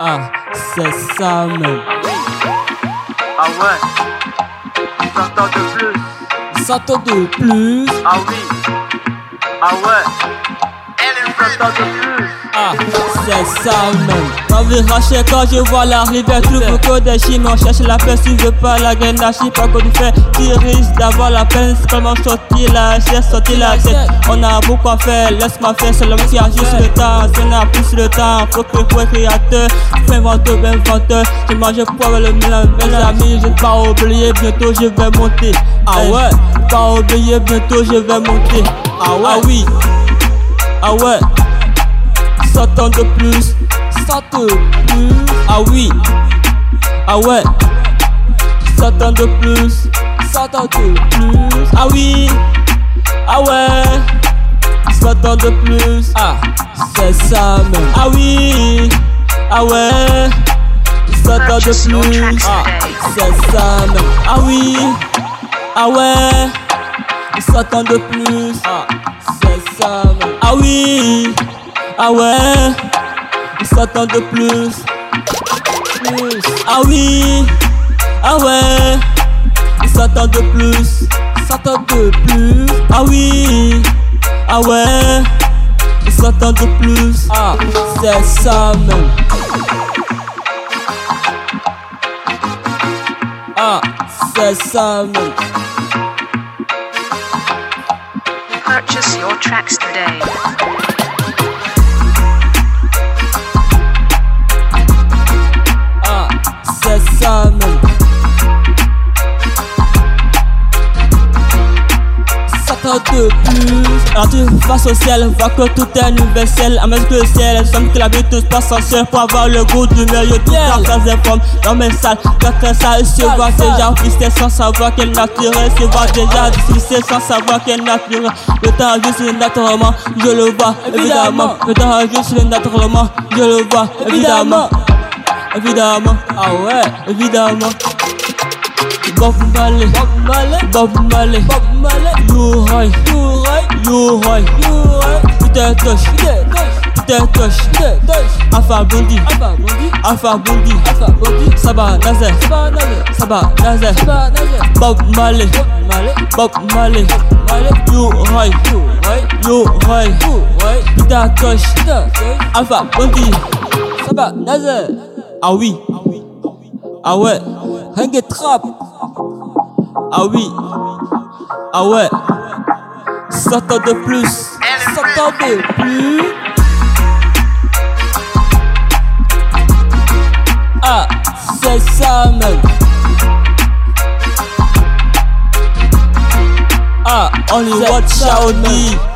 Ah, c'est ça même. Ah ouais, 100 ans de plus. 100 ans de plus. Ah oui, ah ouais, 100 ans de plus. Ah, c'est ça même. Quand vous rachez, quand je vois la rivière, trouve que des chimes, on cherche la paix. Si je veux pas la gaine, la chip, pas qu'on fait. Qui risque d'avoir la peine, c'est comment sortir la chaise, sortir la tête. On a beaucoup à faire, laisse-moi faire, c'est l'homme qui a juste le temps. Si on a plus le temps, faut que faut être créateur, faut inventer, ben inventeur. Je mange pour le mélange, mes amis, je ne pas oublier, bientôt je vais monter. Ah ouais, pas oublier, bientôt je vais monter. Ah ouais, ah oui, ah ouais. 100 ans de plus, 100 ans de plus. Ah oui, ah ouais. 100 ans de plus, 100 ans de plus. Ah oui, ah ouais. 100 ans de plus. Ah, c'est ça même. Ah oui, ah ouais. 100 ans de plus. Ah, c'est ça même. Ah oui, ah ouais. 100 ans de plus. Ah, c'est ça même. Ah oui. Ah ouais, 100 ans de plus. Ah oui, ah ouais, 100 ans de plus. 100 ans de plus. Ah oui, ah ouais, 100 ans de plus. Ah, c'est ça même. Ah, c'est ça même. Purchase your tracks today. C'est ça même. 100 ans de plus. Alors tu face au ciel, vois que tout est universel. À mesure que le ciel, somme que la vie tous passe en ciel. Pour avoir le goût du meilleur, tout en face des formes. Dans mes salles, quand fait ça, il se voit déjà fixé sans savoir quel naturel. Se voit déjà fixé sans savoir quel naturel. Le temps juste naturellement, je le vois, évidemment. Le temps juste naturellement, je le vois, évidemment. Évidemment, ah ouais, évidemment. Bob Marley, Bob Marley, Bob Marley, Bob Marley. You high, you high, you high, you high. Putain touch, putain touch, Alpha Bondi, Alpha Bondi, Alpha Bondi, Alpha Bondi. Saba Nazer, Saba Nazer, Saba Nazer, Saba Nazer. Bob Marley, Bob Marley, Bob Marley, you high, you high, you high, you high. Putain touch, Alpha Bondi, Saba Nazer. Ah oui, ah ouais, Hang Trap. Ah oui, ah ouais, 100 ans de plus, 100 ans de plus. Ah, c'est ça même. Ah, only watch out me.